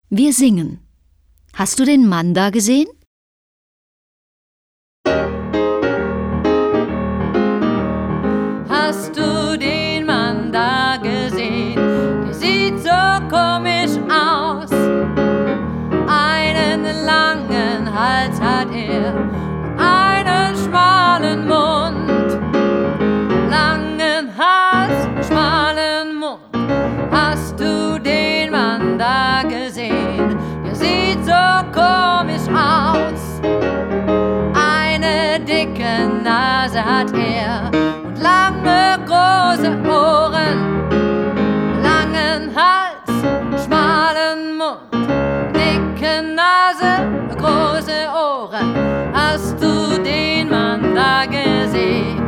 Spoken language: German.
Wir singen. Hast du den Mann da gesehen? Hast du den Mann da gesehen? Der sieht so komisch aus. Einen langen Hals hat er, einen schmalen Mund. Langen Hals, schmalen Mund. Hast du den Mann da gesehen? Der sieht so komisch aus. Eine dicke Nase hat er und lange große Ohren. Langen Hals, schmalen Mund, dicke Nase, große Ohren. Hast du den Mann da gesehen?